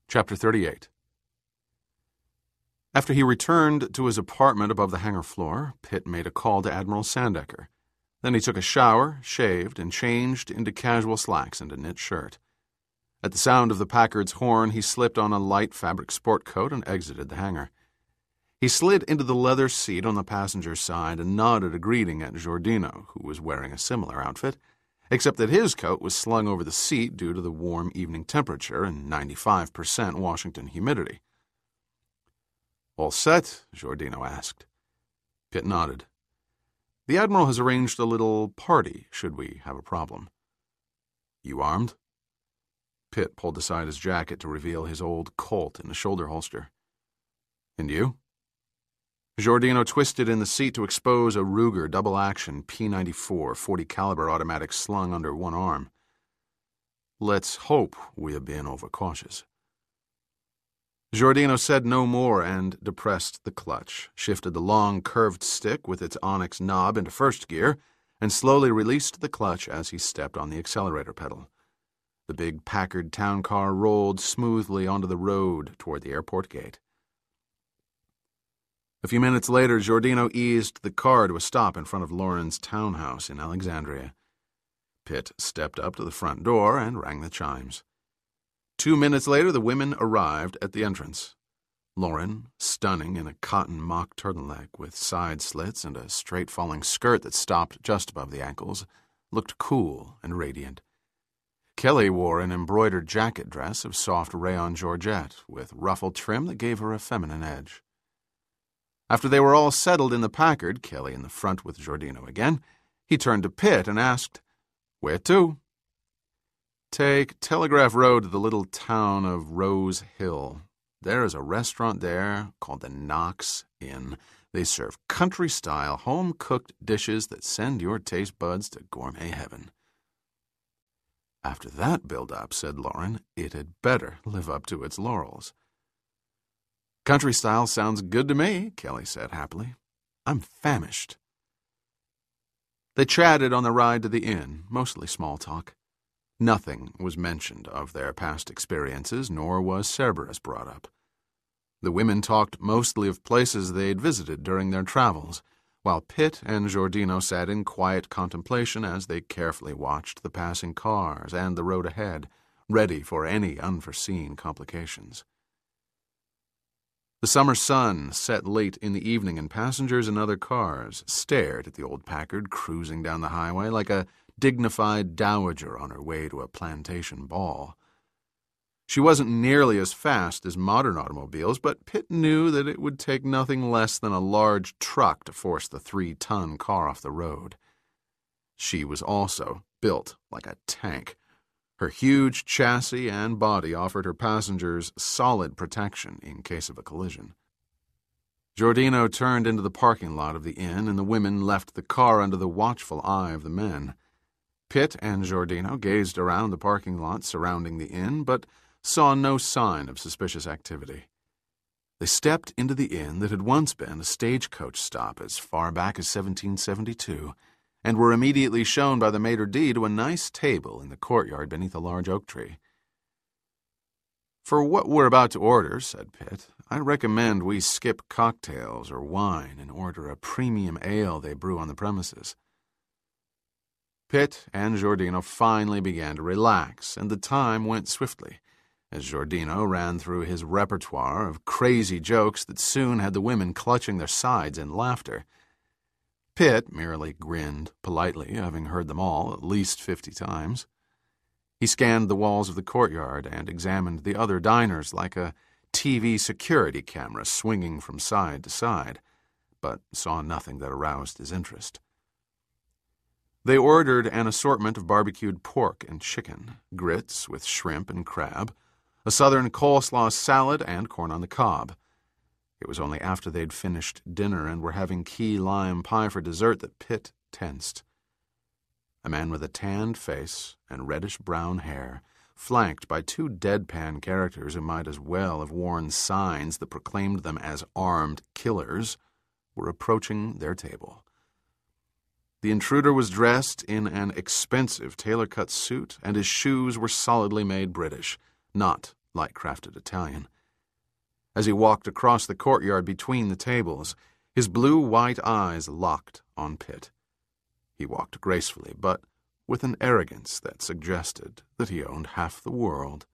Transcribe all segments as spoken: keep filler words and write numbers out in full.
Chapter thirty-eight. After he returned to his apartment above the hangar floor, Pitt made a call to Admiral Sandecker. Then he took a shower, shaved, and changed into casual slacks and a knit shirt. At the sound of the Packard's horn, he slipped on a light fabric sport coat and exited the hangar. He slid into the leather seat on the passenger's side and nodded a greeting at Giordino, who was wearing a similar outfit, except that his coat was slung over the seat due to the warm evening temperature and ninety-five percent Washington humidity. "All set?" Giordino asked. Pitt nodded. "The Admiral has arranged a little party, should we have a problem." "You armed?" Pitt pulled aside his jacket to reveal his old Colt in the shoulder holster. "And you?" Giordino twisted in the seat to expose a Ruger double-action P ninety-four forty caliber automatic slung under one arm. "Let's hope we are being overcautious." Giordino said no more and depressed the clutch, shifted the long, curved stick with its onyx knob into first gear, and slowly released the clutch as he stepped on the accelerator pedal. The big Packard town car rolled smoothly onto the road toward the airport gate. A few minutes later, Giordino eased the car to a stop in front of Lauren's townhouse in Alexandria. Pitt stepped up to the front door and rang the chimes. Two minutes later, the women arrived at the entrance. Lauren, stunning in a cotton mock turtleneck with side slits and a straight-falling skirt that stopped just above the ankles, looked cool and radiant. Kelly wore an embroidered jacket dress of soft rayon georgette with ruffled trim that gave her a feminine edge. After they were all settled in the Packard, Kelly in the front with Giordino again, he turned to Pitt and asked, "Where to?" "Take Telegraph Road to the little town of Rose Hill. There is a restaurant there called the Knox Inn. They serve country-style, home-cooked dishes that send your taste buds to gourmet heaven." "After that build-up," said Lauren, "it had better live up to its laurels." "Country style sounds good to me," Kelly said happily. "I'm famished." They chatted on the ride to the inn, mostly small talk. Nothing was mentioned of their past experiences, nor was Cerberus brought up. The women talked mostly of places they'd visited during their travels, while Pitt and Giordino sat in quiet contemplation as they carefully watched the passing cars and the road ahead, ready for any unforeseen complications. The summer sun set late in the evening, and passengers in other cars stared at the old Packard cruising down the highway like a dignified dowager on her way to a plantation ball. She wasn't nearly as fast as modern automobiles, but Pitt knew that it would take nothing less than a large truck to force the three-ton car off the road. She was also built like a tank. Her huge chassis and body offered her passengers solid protection in case of a collision. Giordino turned into the parking lot of the inn, and the women left the car under the watchful eye of the men. Pitt and Giordino gazed around the parking lot surrounding the inn, but saw no sign of suspicious activity. They stepped into the inn that had once been a stagecoach stop as far back as seventeen seventy-two, and were immediately shown by the maitre d' to a nice table in the courtyard beneath a large oak tree. "For what we're about to order," said Pitt, "I recommend we skip cocktails or wine and order a premium ale they brew on the premises." Pitt and Giordino finally began to relax, and the time went swiftly, as Giordino ran through his repertoire of crazy jokes that soon had the women clutching their sides in laughter. Pitt merely grinned politely, having heard them all at least fifty times. He scanned the walls of the courtyard and examined the other diners like a T V security camera swinging from side to side, but saw nothing that aroused his interest. They ordered an assortment of barbecued pork and chicken, grits with shrimp and crab, a southern coleslaw salad, and corn on the cob. It was only after they'd finished dinner and were having key lime pie for dessert that Pitt tensed. A man with a tanned face and reddish-brown hair, flanked by two deadpan characters who might as well have worn signs that proclaimed them as armed killers, were approaching their table. The intruder was dressed in an expensive tailor-cut suit, and his shoes were solidly made British, not light-crafted Italian. As he walked across the courtyard between the tables, his blue-white eyes locked on Pitt. He walked gracefully, but with an arrogance that suggested that he owned half the world.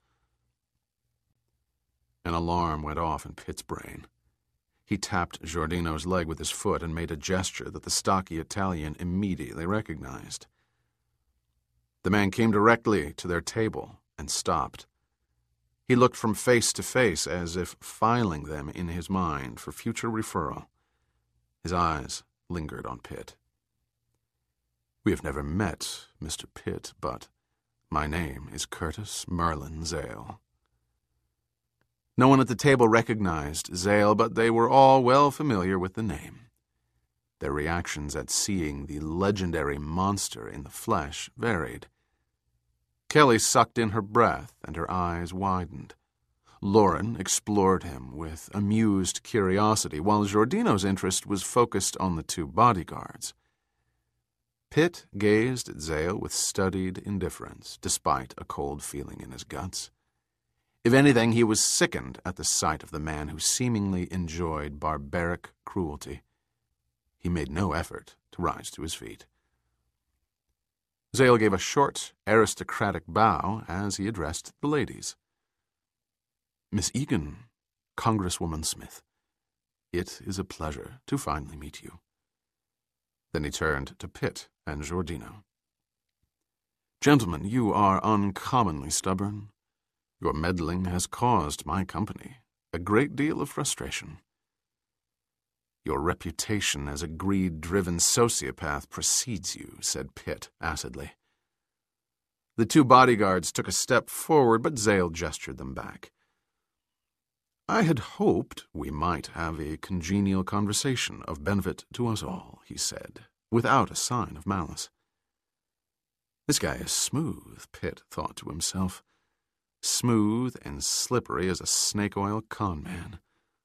An alarm went off in Pitt's brain. He tapped Giordino's leg with his foot and made a gesture that the stocky Italian immediately recognized. The man came directly to their table and stopped. He looked from face to face as if filing them in his mind for future referral. His eyes lingered on Pitt. "We have never met, Mister Pitt, but my name is Curtis Merlin Zale." No one at the table recognized Zale, but they were all well familiar with the name. Their reactions at seeing the legendary monster in the flesh varied. Kelly sucked in her breath, and her eyes widened. Lauren explored him with amused curiosity, while Giordino's interest was focused on the two bodyguards. Pitt gazed at Zale with studied indifference, despite a cold feeling in his guts. If anything, he was sickened at the sight of the man who seemingly enjoyed barbaric cruelty. He made no effort to rise to his feet. Zale gave a short, aristocratic bow as he addressed the ladies. "Miss Egan, Congresswoman Smith, it is a pleasure to finally meet you." Then he turned to Pitt and Giordino. "Gentlemen, you are uncommonly stubborn. Your meddling has caused my company a great deal of frustration. Your reputation as a greed-driven sociopath precedes you," said Pitt acidly. The two bodyguards took a step forward, but Zale gestured them back. "I had hoped we might have a congenial conversation of benefit to us all," he said, without a sign of malice. "This guy is smooth," Pitt thought to himself. Smooth and slippery as a snake-oil con man.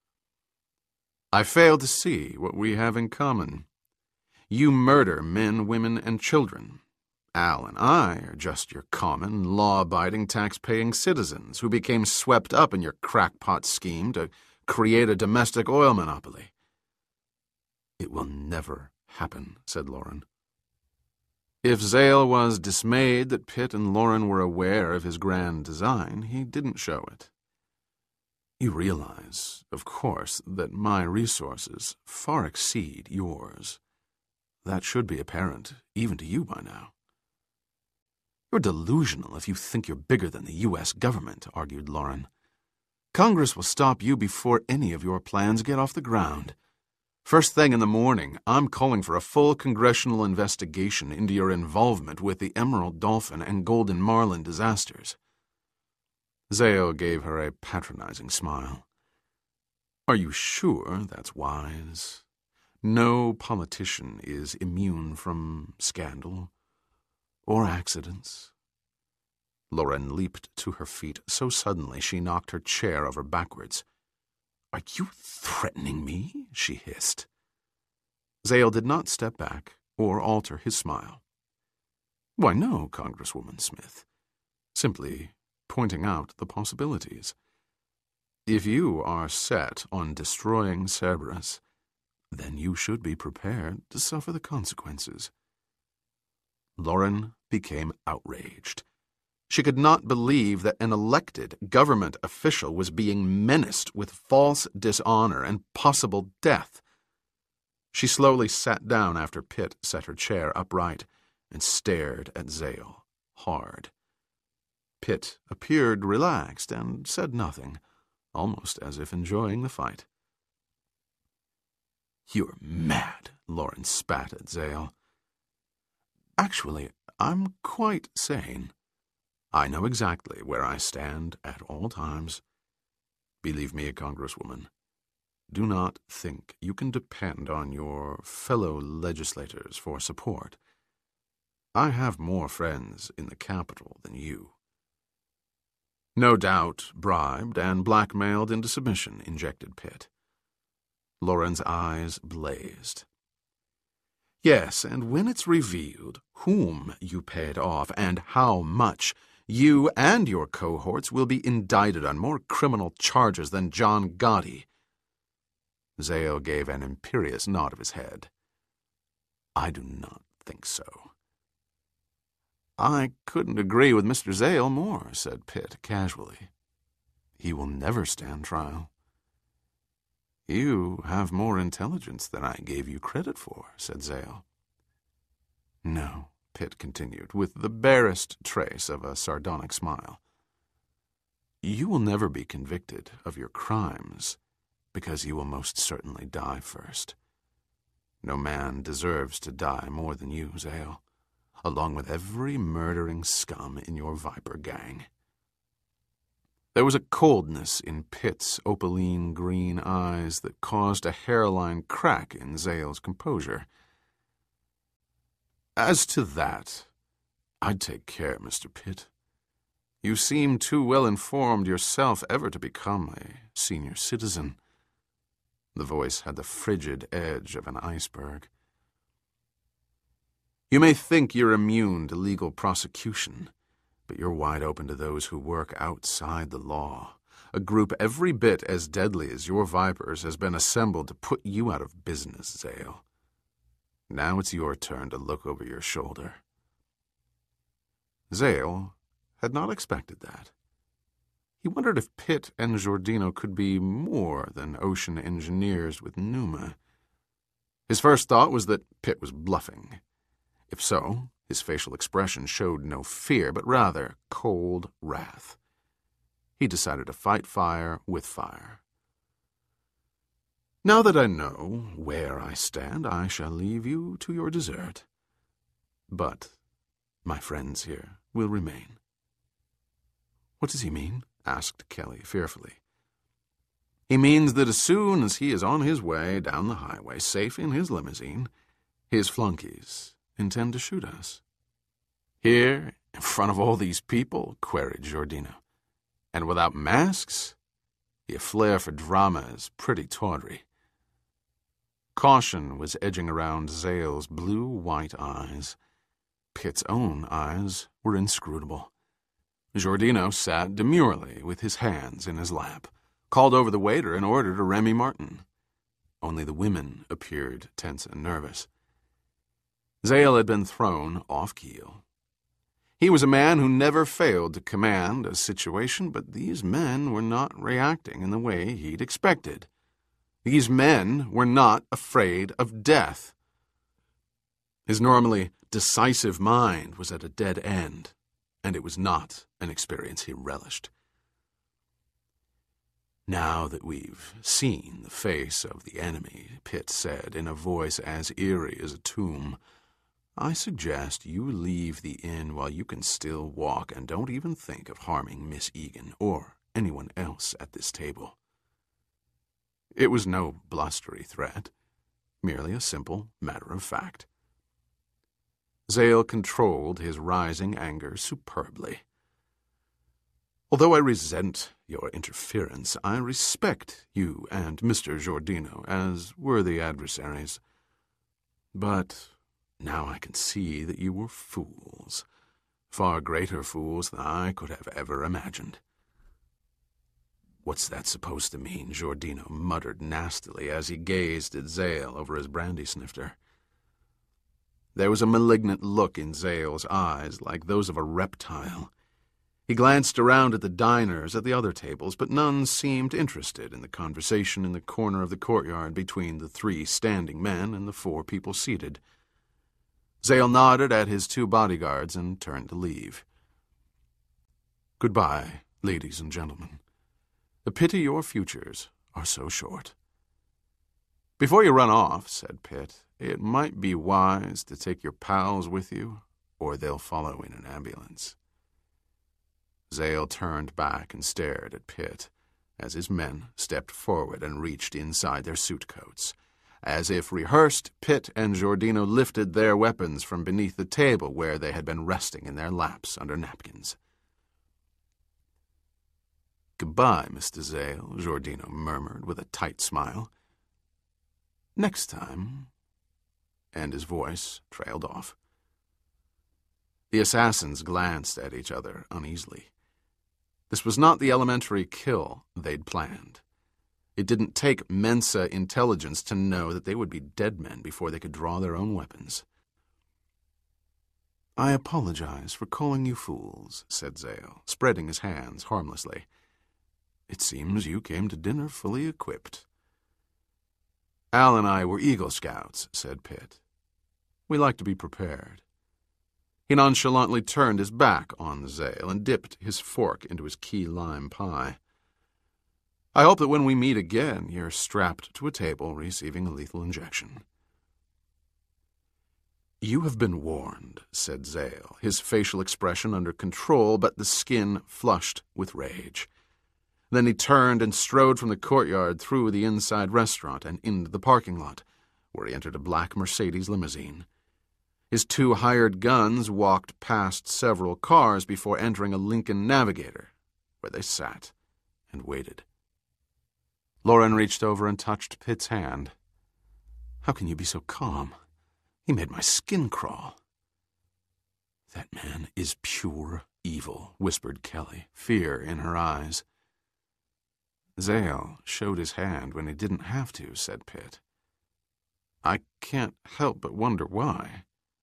"I fail to see what we have in common. You murder men, women, and children. Al and I are just your common, law-abiding, tax-paying citizens who became swept up in your crackpot scheme to create a domestic oil monopoly." "It will never happen," said Lauren. If Zale was dismayed that Pitt and Lauren were aware of his grand design, he didn't show it. "You realize, of course, that my resources far exceed yours. That should be apparent, even to you by now." "You're delusional if you think you're bigger than the U S government," argued Lauren. "Congress will stop you before any of your plans get off the ground. First thing in the morning, I'm calling for a full congressional investigation into your involvement with the Emerald Dolphin and Golden Marlin disasters." Zale gave her a patronizing smile. "Are you sure that's wise? No politician is immune from scandal or accidents." Lauren leaped to her feet so suddenly she knocked her chair over backwards. "Are you threatening me?" she hissed. Zale did not step back or alter his smile. "Why, no, Congresswoman Smith. Simply pointing out the possibilities. If you are set on destroying Cerberus, then you should be prepared to suffer the consequences." Lauren became outraged. She could not believe that an elected government official was being menaced with false dishonor and possible death. She slowly sat down after Pitt set her chair upright and stared at Zale hard. Pitt appeared relaxed and said nothing, almost as if enjoying the fight. "You're mad," Lauren spat at Zale. "Actually, I'm quite sane. I know exactly where I stand at all times. Believe me, Congresswoman, do not think you can depend on your fellow legislators for support. I have more friends in the Capitol than you." "No doubt bribed and blackmailed into submission," injected Pitt. Lauren's eyes blazed. "Yes, and when it's revealed whom you paid off and how much, You and your cohorts will be indicted on more criminal charges than John Gotti. Zale gave an imperious nod of his head. I do not think so. I couldn't agree with Mister Zale more, said Pitt casually. He will never stand trial. You have more intelligence than I gave you credit for, said Zale. No, Pitt continued, with the barest trace of a sardonic smile. You will never be convicted of your crimes, because you will most certainly die first. No man deserves to die more than you, Zale, along with every murdering scum in your Viper gang. There was a coldness in Pitt's opaline green eyes that caused a hairline crack in Zale's composure. As to that, I'd take care, Mister Pitt. You seem too well informed yourself ever to become a senior citizen. The voice had the frigid edge of an iceberg. You may think you're immune to legal prosecution, but you're wide open to those who work outside the law. A group every bit as deadly as your Vipers has been assembled to put you out of business, Zale. Now it's your turn to look over your shoulder. Zale had not expected that. He wondered if Pitt and Giordino could be more than ocean engineers with Numa. His first thought was that Pitt was bluffing. If so, his facial expression showed no fear, but rather cold wrath. He decided to fight fire with fire. Now that I know where I stand, I shall leave you to your dessert. But my friends here will remain. What does he mean? Asked Kelly fearfully. He means that as soon as he is on his way down the highway, safe in his limousine, his flunkies intend to shoot us. Here, in front of all these people? Queried Giordino. And without masks? Your flair for drama is pretty tawdry. Caution was edging around Zale's blue-white eyes. Pitt's own eyes were inscrutable. Giordino sat demurely with his hands in his lap, called over the waiter and ordered a Remy Martin. Only the women appeared tense and nervous. Zale had been thrown off-keel. He was a man who never failed to command a situation, but these men were not reacting in the way he'd expected. These men were not afraid of death. His normally decisive mind was at a dead end, and it was not an experience he relished. Now that we've seen the face of the enemy, Pitt said in a voice as eerie as a tomb, I suggest you leave the inn while you can still walk and don't even think of harming Miss Egan or anyone else at this table. It was no blustery threat, merely a simple matter of fact. Zale controlled his rising anger superbly. Although I resent your interference, I respect you and Mister Giordino as worthy adversaries. But now I can see that you were fools, far greater fools than I could have ever imagined. What's that supposed to mean? Giordino muttered nastily as he gazed at Zale over his brandy snifter. There was a malignant look in Zale's eyes, like those of a reptile. He glanced around at the diners at the other tables, but none seemed interested in the conversation in the corner of the courtyard between the three standing men and the four people seated. Zale nodded at his two bodyguards and turned to leave. Goodbye, ladies and gentlemen. A pity your futures are so short. Before you run off, said Pitt, it might be wise to take your pals with you, or they'll follow in an ambulance. Zale turned back and stared at Pitt as his men stepped forward and reached inside their suit coats. As if rehearsed, Pitt and Giordino lifted their weapons from beneath the table where they had been resting in their laps under napkins. Goodbye, Mister Zale, Giordino murmured with a tight smile. Next time, and his voice trailed off. The assassins glanced at each other uneasily. This was not the elementary kill they'd planned. It didn't take Mensa intelligence to know that they would be dead men before they could draw their own weapons. "I apologize for calling you fools," said Zale, spreading his hands harmlessly. "It seems you came to dinner fully equipped." "Al and I were Eagle Scouts," said Pitt. "We like to be prepared." He nonchalantly turned his back on Zale and dipped his fork into his key lime pie. "I hope that when we meet again, you're strapped to a table receiving a lethal injection." "You have been warned," said Zale, his facial expression under control, but the skin flushed with rage. Then he turned and strode from the courtyard through the inside restaurant and into the parking lot, where he entered a black Mercedes limousine. His two hired guns walked past several cars before entering a Lincoln Navigator, where they sat and waited. Lauren reached over and touched Pitt's hand. "How can you be so calm? He made my skin crawl." "That man is pure evil," whispered Kelly, fear in her eyes. "Zale showed his hand when he didn't have to," said Pitt. "I can't help but wonder why."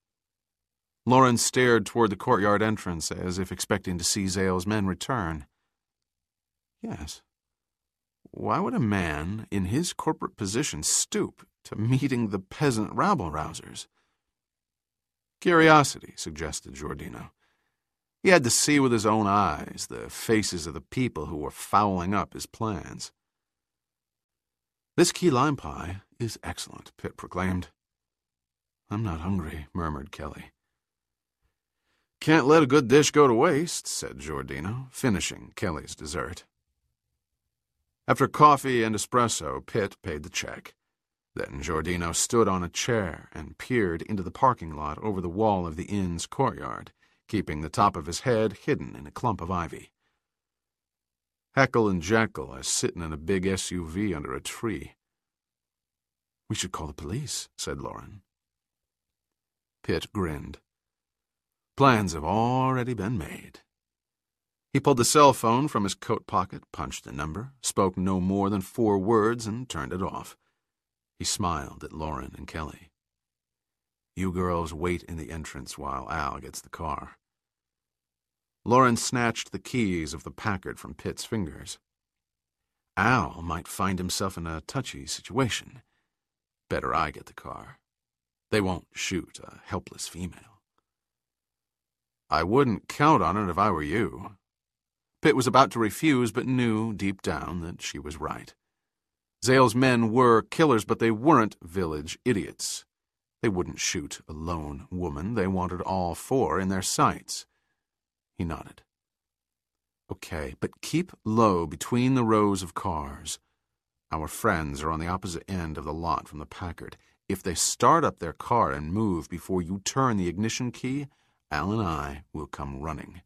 Lauren stared toward the courtyard entrance as if expecting to see Zale's men return. Yes. Why would a man in his corporate position stoop to meeting the peasant rabble-rousers? "Curiosity," suggested Giordino. He had to see with his own eyes the faces of the people who were fouling up his plans. "This key lime pie is excellent," Pitt proclaimed. "I'm not hungry," murmured Kelly. "Can't let a good dish go to waste," said Giordino, finishing Kelly's dessert. After coffee and espresso, Pitt paid the check. Then Giordino stood on a chair and peered into the parking lot over the wall of the inn's courtyard, keeping the top of his head hidden in a clump of ivy. "Heckle and Jekyll are sitting in a big S U V under a tree." "We should call the police," said Lauren. Pitt grinned. "Plans have already been made." He pulled the cell phone from his coat pocket, punched the number, spoke no more than four words, and turned it off. He smiled at Lauren and Kelly. "You girls wait in the entrance while Al gets the car." Lauren snatched the keys of the Packard from Pitt's fingers. "Al might find himself in a touchy situation. Better I get the car. They won't shoot a helpless female." "I wouldn't count on it if I were you." Pitt was about to refuse, but knew deep down that she was right. Zale's men were killers, but they weren't village idiots. They wouldn't shoot a lone woman. They wanted all four in their sights. He nodded. "Okay, but keep low between the rows of cars. Our friends are on the opposite end of the lot from the Packard. If they start up their car and move before you turn the ignition key, Al and I will come running."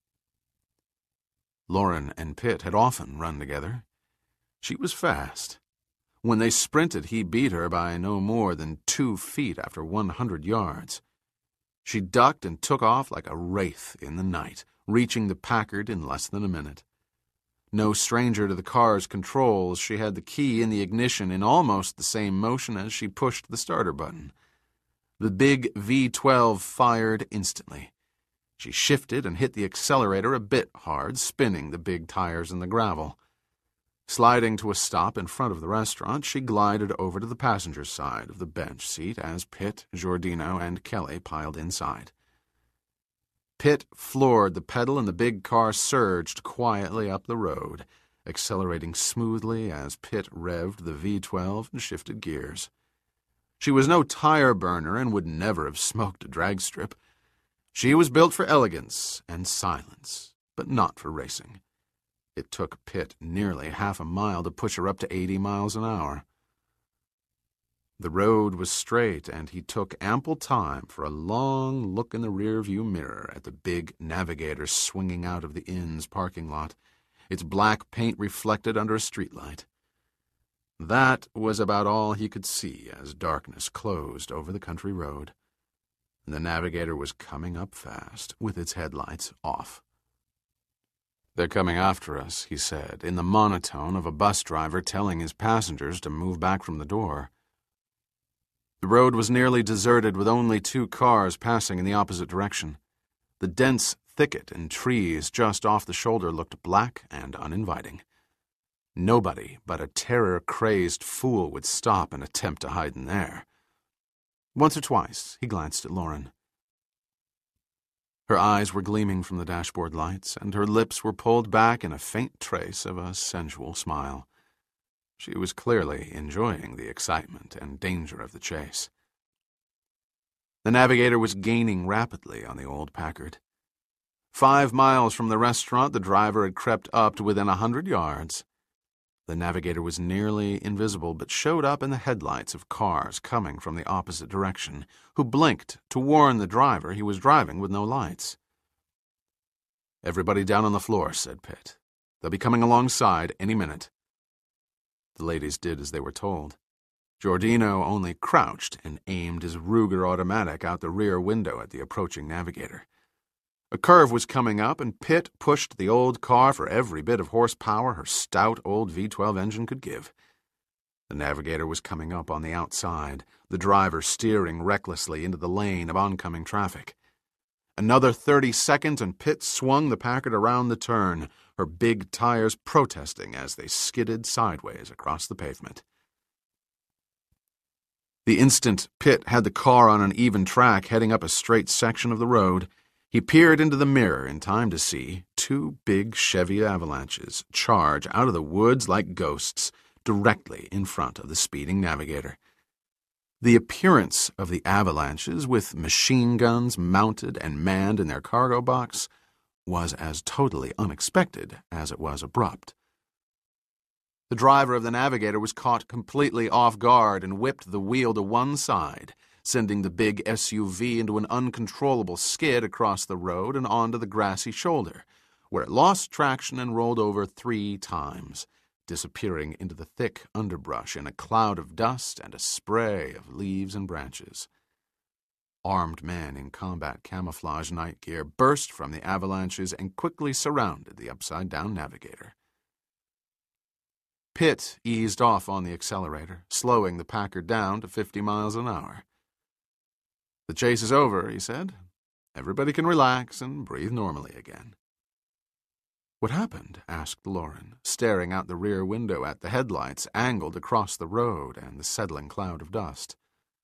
Lauren and Pitt had often run together. She was fast. When they sprinted, he beat her by no more than two feet after one hundred yards. She ducked and took off like a wraith in the night, reaching the Packard in less than a minute. No stranger to the car's controls, she had the key in the ignition in almost the same motion as she pushed the starter button. The big V twelve fired instantly. She shifted and hit the accelerator a bit hard, spinning the big tires in the gravel. Sliding to a stop in front of the restaurant, she glided over to the passenger side of the bench seat as Pitt, Giordino, and Kelly piled inside. Pitt floored the pedal and the big car surged quietly up the road, accelerating smoothly as Pitt revved the V twelve and shifted gears. She was no tire burner and would never have smoked a drag strip. She was built for elegance and silence, but not for racing. It took Pitt nearly half a mile to push her up to eighty miles an hour. The road was straight, and he took ample time for a long look in the rearview mirror at the big Navigator swinging out of the inn's parking lot, its black paint reflected under a streetlight. That was about all he could see as darkness closed over the country road. and the Navigator was coming up fast, with its headlights off. "They're coming after us," he said, in the monotone of a bus driver telling his passengers to move back from the door. The road was nearly deserted, with only two cars passing in the opposite direction. The dense thicket and trees just off the shoulder looked black and uninviting. Nobody but a terror-crazed fool would stop and attempt to hide in there. Once or twice he glanced at Lauren. Her eyes were gleaming from the dashboard lights, and her lips were pulled back in a faint trace of a sensual smile. She was clearly enjoying the excitement and danger of the chase. The Navigator was gaining rapidly on the old Packard. Five miles from the restaurant, the driver had crept up to within a hundred yards. The Navigator was nearly invisible, but showed up in the headlights of cars coming from the opposite direction, who blinked to warn the driver he was driving with no lights. "Everybody down on the floor," said Pitt. "They'll be coming alongside any minute." The ladies did as they were told. Giordino only crouched and aimed his Ruger automatic out the rear window at the approaching Navigator. A curve was coming up, and Pitt pushed the old car for every bit of horsepower her stout old V twelve engine could give. The Navigator was coming up on the outside, the driver steering recklessly into the lane of oncoming traffic. Another thirty seconds, and Pitt swung the Packard around the turn, her big tires protesting as they skidded sideways across the pavement. The instant Pitt had the car on an even track heading up a straight section of the road, he peered into the mirror in time to see two big Chevy Avalanches charge out of the woods like ghosts directly in front of the speeding Navigator. The appearance of the Avalanches, with machine guns mounted and manned in their cargo box, was as totally unexpected as it was abrupt. The driver of the Navigator was caught completely off guard and whipped the wheel to one side, sending the big S U V into an uncontrollable skid across the road and onto the grassy shoulder, where it lost traction and rolled over three times, disappearing into the thick underbrush in a cloud of dust and a spray of leaves and branches. Armed men in combat camouflage night gear burst from the Avalanches and quickly surrounded the upside-down Navigator. Pitt eased off on the accelerator, slowing the Packard down to fifty miles an hour. "The chase is over," he said. "Everybody can relax and breathe normally again." "What happened?" asked Lauren, staring out the rear window at the headlights angled across the road and the settling cloud of dust.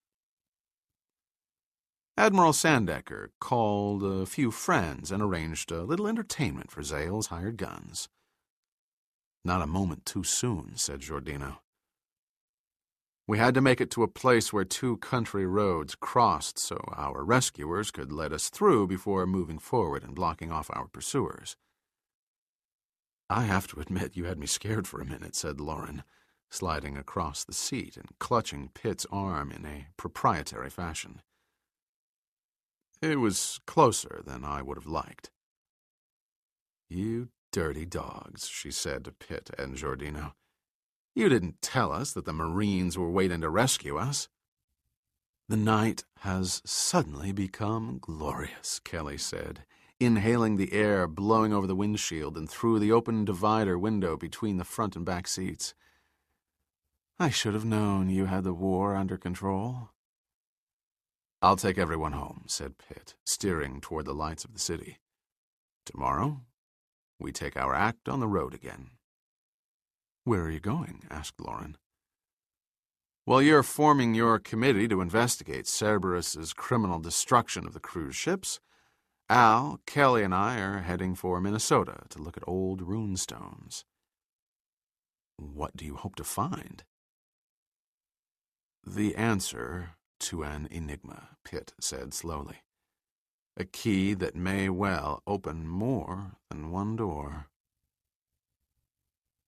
Admiral Sandecker called a few friends and arranged a little entertainment for Zale's hired guns. "Not a moment too soon," said Giordino. "We had to make it to a place where two country roads crossed so our rescuers could let us through before moving forward and blocking off our pursuers." "I have to admit you had me scared for a minute," said Lauren, sliding across the seat and clutching Pitt's arm in a proprietary fashion. "It was closer than I would have liked." "You dirty dogs," she said to Pitt and Giordino. "You didn't tell us that the Marines were waiting to rescue us." "The night has suddenly become glorious," Kelly said, inhaling the air blowing over the windshield and through the open divider window between the front and back seats. "I should have known you had the war under control." "I'll take everyone home," said Pitt, steering toward the lights of the city. "Tomorrow, we take our act on the road again." "Where are you going?" asked Lauren. "Well, you're forming your committee to investigate Cerberus's criminal destruction of the cruise ships. Al, Kelly, and I are heading for Minnesota to look at old runestones." "What do you hope to find?" "The answer to an enigma," Pitt said slowly. "A key that may well open more than one door."